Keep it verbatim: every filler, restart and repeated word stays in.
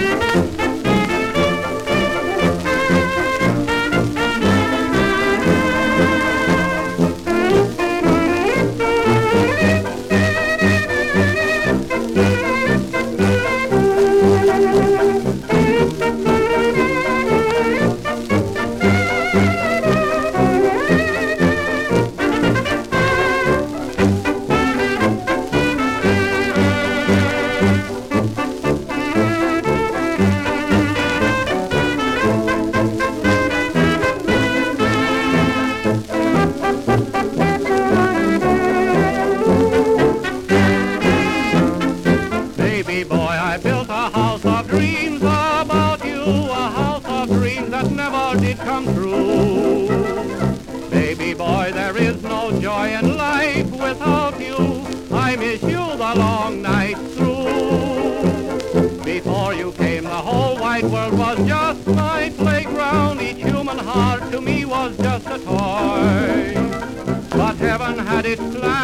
Baby boy, I built a house of dreams about you, a house of dreams that never did come true. Baby boy, there is no joy in life without you. I miss you the long night through. Before you came, the whole wide world was just my playground. Each human heart to me was just a toy. But heaven had its plan